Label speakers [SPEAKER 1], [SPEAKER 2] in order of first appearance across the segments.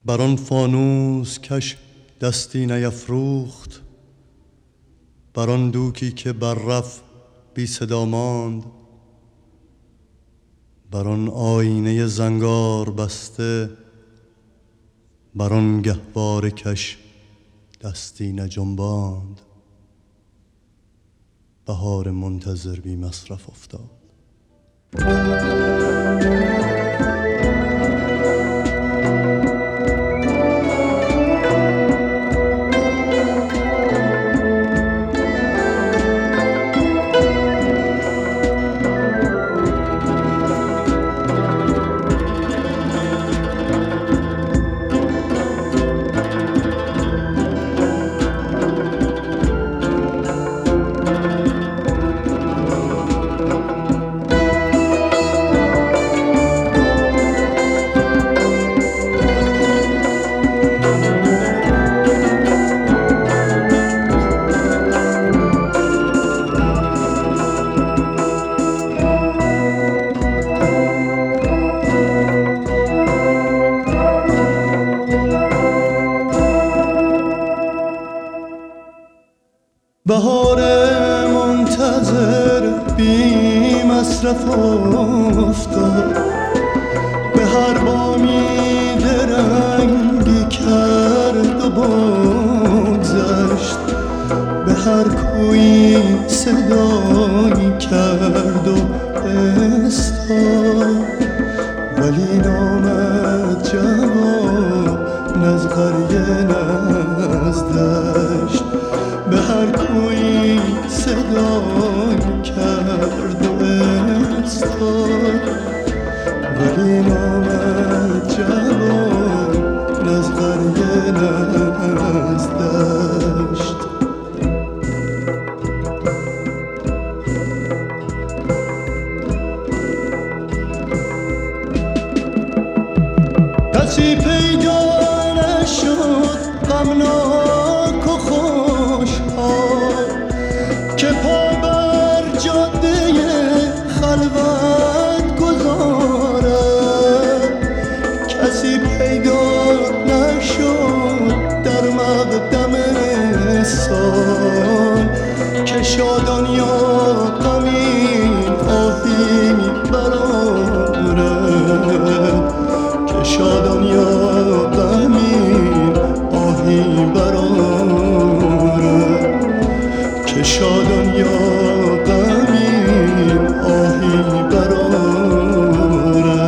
[SPEAKER 1] بر آن فانوس کش دستی نیفروخت، بر آن دوکی که بررفت بی صدا ماند، بر آن آینه زنگار بسته، بر آن گهواره کش دستی نجنباند. بهار منتظر بی مصرف افتاد. بهار منتظر بی مصرف افتاد، به هر بامی درنگی کرد و بگذشت، به هر کویی صدایی کرد و استاد، ولی نامد جواب نز قریه نز دشت، به هر کویی صدایی کرد و استاد، ولی نامد جواب نز قریه نز دشت. کسی پیدا نشد غمناک و خوشحال که پا بر جاده خلوت گذارد، کسی پیدا نشد در مقدم سال که شادان یا غمین آهی برآورد، که شادان یا غمین آهی برآورد، که شادان یا غمین آهی برآورد.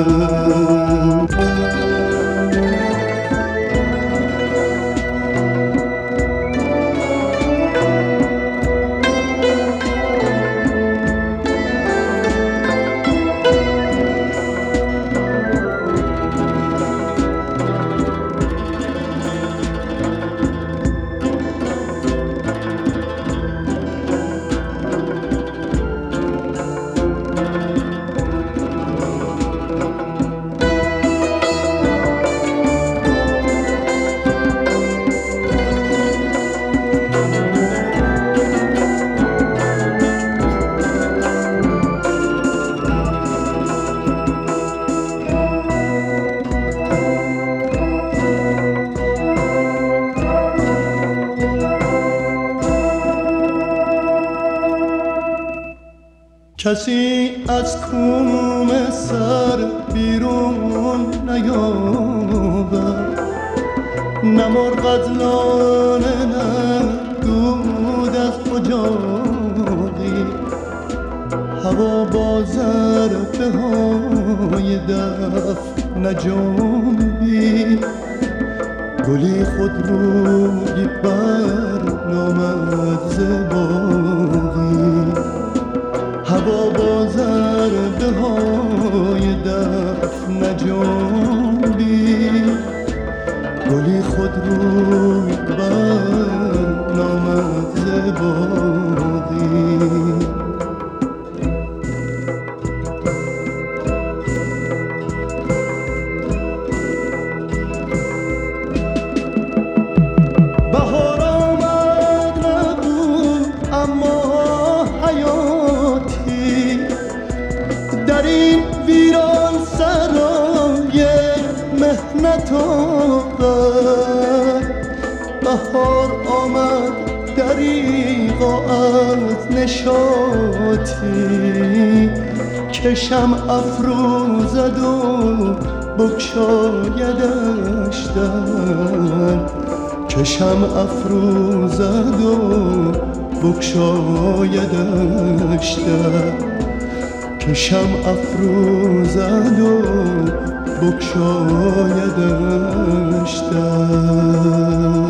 [SPEAKER 1] کسی از کوم سر بیرون نیاورد، نه مرغ از لانه نه دود از اجاقی، هوا با ظرفه های دف نجنبی، گلی خود روی بر نامد ز باغی، هوا با ضربه های دف نجنبی، گلی خود روی بر نامد ز باغی. بهار آمد نبود ساغر بهار آمد دریغا از نشاطی که شمع افروزد و بگشایدش در که شمع افروزد و بگشایدش در که شمع افروزد و بگشایدش در